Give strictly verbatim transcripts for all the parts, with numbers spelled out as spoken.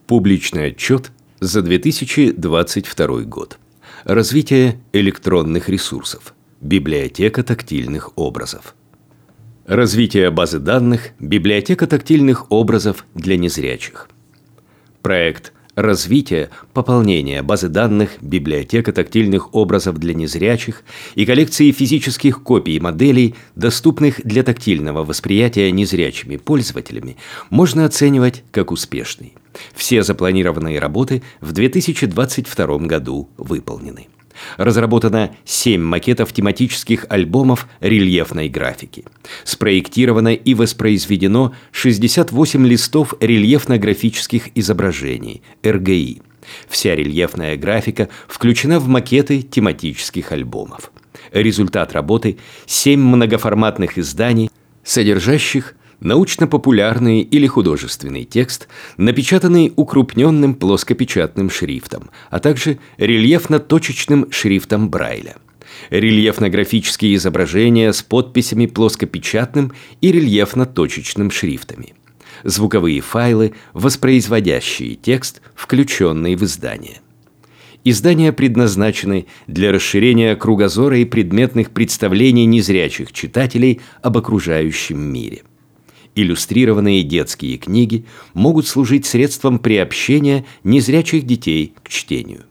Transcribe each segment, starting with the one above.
Публичный отчет за две тысячи двадцать второй год. Развитие электронных ресурсов. Библиотека тактильных образов. Развитие базы данных «Библиотека тактильных образов для незрячих». Проект развития, пополнения базы данных «Библиотека тактильных образов для незрячих» и коллекции физических копий моделей, доступных для тактильного восприятия незрячими пользователями, можно оценивать как успешный. Все запланированные работы в две тысячи двадцать втором году выполнены. Разработано семь макетов тематических альбомов рельефной графики. Спроектировано и воспроизведено шестьдесят восемь листов рельефно-графических изображений эр гэ и. Вся рельефная графика включена в макеты тематических альбомов. Результат работы – семь многоформатных изданий, содержащих научно-популярный или художественный текст, напечатанный укрупненным плоскопечатным шрифтом, а также рельефно-точечным шрифтом Брайля. Рельефно-графические изображения с подписями плоскопечатным и рельефно-точечным шрифтами. Звуковые файлы, воспроизводящие текст, включенный в издание. Издания предназначены для расширения кругозора и предметных представлений незрячих читателей об окружающем мире. Иллюстрированные детские книги могут служить средством приобщения незрячих детей к чтению.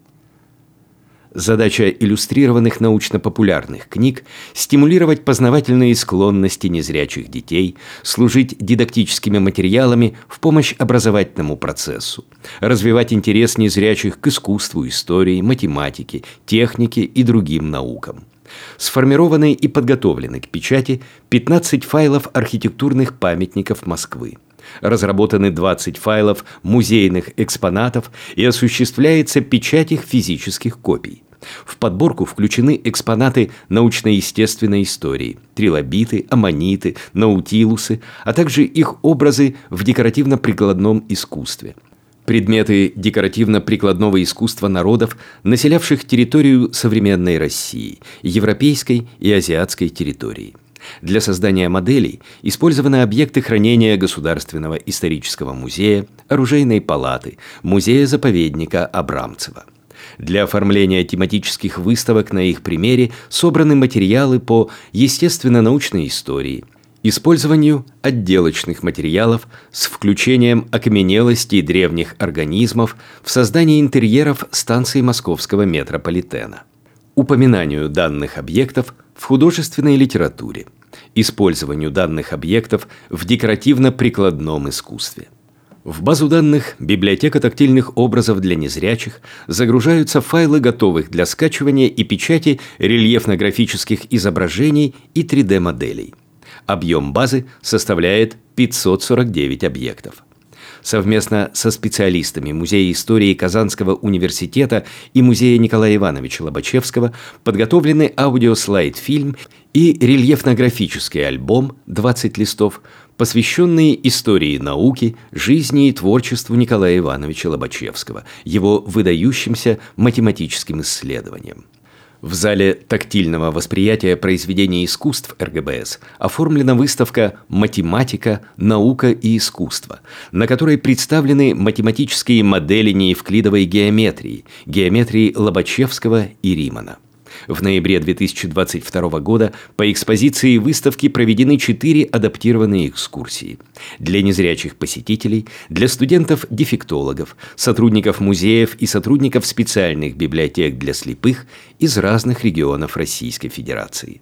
Задача иллюстрированных научно-популярных книг – стимулировать познавательные склонности незрячих детей, служить дидактическими материалами в помощь образовательному процессу, развивать интерес незрячих к искусству, истории, математике, технике и другим наукам. Сформированы и подготовлены к печати пятнадцать файлов архитектурных памятников Москвы. Разработаны двадцать файлов музейных экспонатов и осуществляется печать их физических копий. В подборку включены экспонаты научно-естественной истории, трилобиты, аммониты, наутилусы, а также их образы в декоративно-прикладном искусстве. Предметы декоративно-прикладного искусства народов, населявших территорию современной России, европейской и азиатской территории. Для создания моделей использованы объекты хранения Государственного исторического музея, Оружейной палаты, Музея-заповедника Абрамцева. Для оформления тематических выставок на их примере собраны материалы по естественно-научной истории, использованию отделочных материалов с включением окаменелостей древних организмов в создании интерьеров станций московского метрополитена, упоминанию данных объектов в художественной литературе, использованию данных объектов в декоративно-прикладном искусстве. В базу данных «Библиотека тактильных образов для незрячих» загружаются файлы готовых для скачивания и печати рельефно-графических изображений и три дэ моделей. Объем базы составляет пятьсот сорок девять объектов. Совместно со специалистами Музея истории Казанского университета и Музея Николая Ивановича Лобачевского подготовлены аудиослайд-фильм и рельефно-графический альбом двадцать листов, посвященные истории науки, жизни и творчеству Николая Ивановича Лобачевского, его выдающимся математическим исследованиям. В зале тактильного восприятия произведений искусств эр гэ бэ эс оформлена выставка «Математика, наука и искусство», на которой представлены математические модели неевклидовой геометрии, геометрии Лобачевского и Римана. В ноябре две тысячи двадцать второго года по экспозиции выставки проведены четыре адаптированные экскурсии. Для незрячих посетителей, для студентов-дефектологов, сотрудников музеев и сотрудников специальных библиотек для слепых из разных регионов Российской Федерации.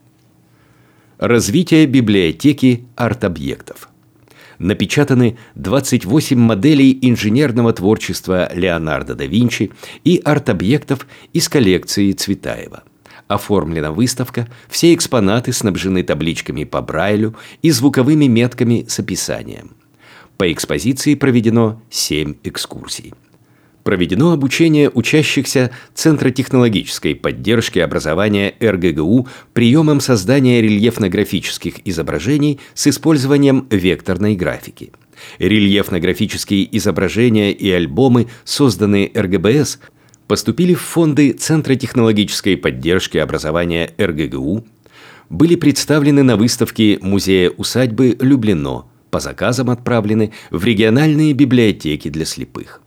Развитие библиотеки арт-объектов. Напечатаны двадцать восемь моделей инженерного творчества Леонардо да Винчи и арт-объектов из коллекции Цветаева. Оформлена выставка, все экспонаты снабжены табличками по Брайлю и звуковыми метками с описанием. По экспозиции проведено семь экскурсий. Проведено обучение учащихся Центра технологической поддержки образования эр гэ гэ у приемам создания рельефно-графических изображений с использованием векторной графики. Рельефно-графические изображения и альбомы, созданные эр гэ бэ эс, поступили в фонды Центра технологической поддержки образования эр гэ гэ у, были представлены на выставке Музея усадьбы Люблино, по заказам отправлены в региональные библиотеки для слепых.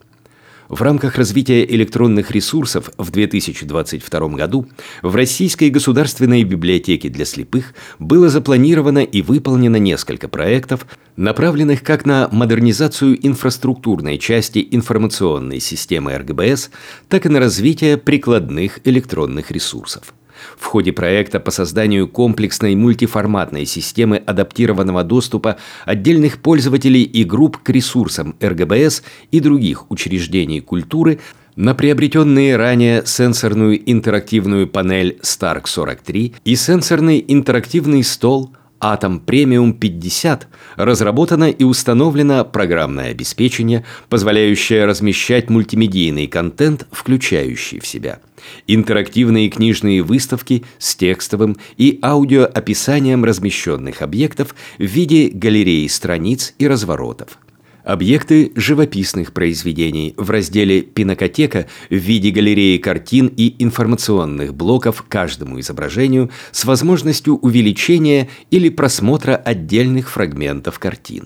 В рамках развития электронных ресурсов в две тысячи двадцать втором году в Российской государственной библиотеке для слепых было запланировано и выполнено несколько проектов, направленных как на модернизацию инфраструктурной части информационной системы эр гэ бэ эс, так и на развитие прикладных электронных ресурсов. В ходе проекта по созданию комплексной мультиформатной системы адаптированного доступа отдельных пользователей и групп к ресурсам эр гэ бэ эс и других учреждений культуры на приобретенные ранее сенсорную интерактивную панель Stark сорок три и сенсорный интерактивный стол Atom Premium пятьдесят разработано и установлено программное обеспечение, позволяющее размещать мультимедийный контент, включающий в себя интерактивные книжные выставки с текстовым и аудиоописанием размещенных объектов в виде галереи страниц и разворотов. Объекты живописных произведений в разделе «Пинакотека» в виде галереи картин и информационных блоков каждому изображению с возможностью увеличения или просмотра отдельных фрагментов картин.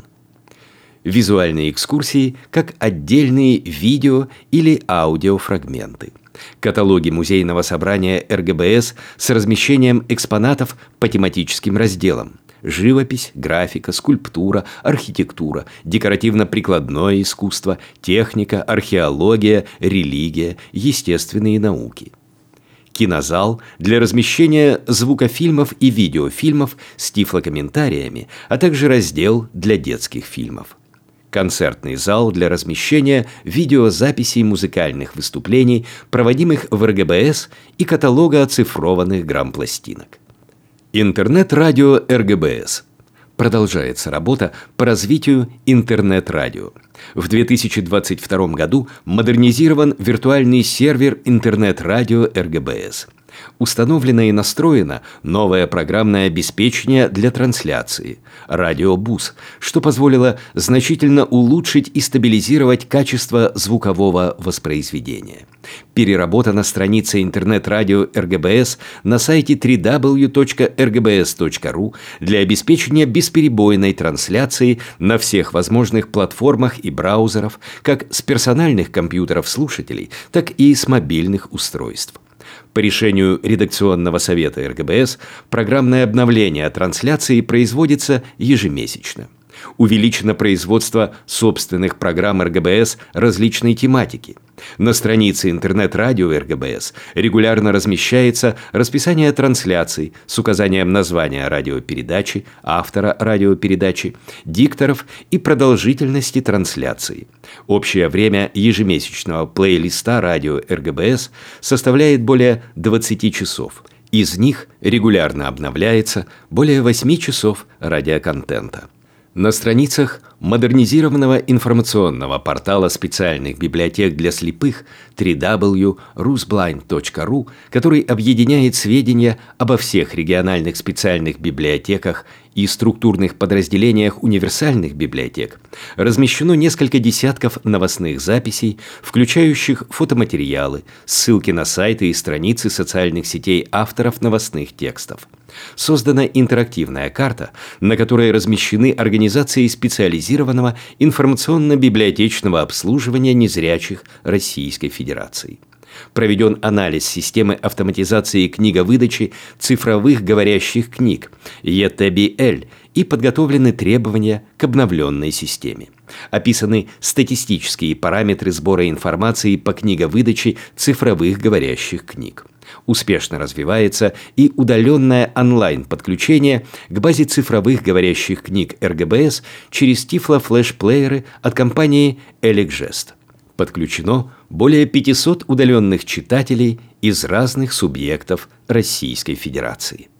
Визуальные экскурсии как отдельные видео- или аудиофрагменты. Каталоги музейного собрания эр гэ бэ эс с размещением экспонатов по тематическим разделам. Живопись, графика, скульптура, архитектура, декоративно-прикладное искусство, техника, археология, религия, естественные науки. Кинозал для размещения звукофильмов и видеофильмов с тифлокомментариями, а также раздел для детских фильмов. Концертный зал для размещения видеозаписей музыкальных выступлений, проводимых в эр гэ бэ эс, и каталога оцифрованных грампластинок. Интернет-радио эр гэ бэ эс. Продолжается работа по развитию интернет-радио. В две тысячи двадцать втором году модернизирован виртуальный сервер интернет-радио эр гэ бэ эс. Установлено и настроено новое программное обеспечение для трансляции – радиобус, что позволило значительно улучшить и стабилизировать качество звукового воспроизведения. Переработана страница интернет-радио эр гэ бэ эс на сайте дабл ю дабл ю дабл ю точка эр гэ бэ эс точка ру для обеспечения бесперебойной трансляции на всех возможных платформах и браузеров, как с персональных компьютеров слушателей, так и с мобильных устройств. По решению редакционного совета эр гэ бэ эс программное обновление трансляции производится ежемесячно. Увеличено производство собственных программ эр гэ бэ эс различной тематики. На странице интернет-радио эр гэ бэ эс регулярно размещается расписание трансляций с указанием названия радиопередачи, автора радиопередачи, дикторов и продолжительности трансляции. Общее время ежемесячного плейлиста радио эр гэ бэ эс составляет более двадцати часов. Из них регулярно обновляется более восьми часов радиоконтента. На страницах модернизированного информационного портала специальных библиотек для слепых дабл ю дабл ю дабл ю точка русблайнд точка ру, который объединяет сведения обо всех региональных специальных библиотеках и структурных подразделениях универсальных библиотек, размещено несколько десятков новостных записей, включающих фотоматериалы, ссылки на сайты и страницы социальных сетей авторов новостных текстов. Создана интерактивная карта, на которой размещены организации специализированного информационно-библиотечного обслуживания незрячих Российской Федерации. Проведен анализ системы автоматизации книговыдачи цифровых говорящих книг и тэ би эль и подготовлены требования к обновленной системе. Описаны статистические параметры сбора информации по книговыдаче цифровых говорящих книг. Успешно развивается и удаленное онлайн-подключение к базе цифровых говорящих книг эр гэ бэ эс через тифлофлеш-плееры от компании Эликжест. Подключено более пятисот удаленных читателей из разных субъектов Российской Федерации.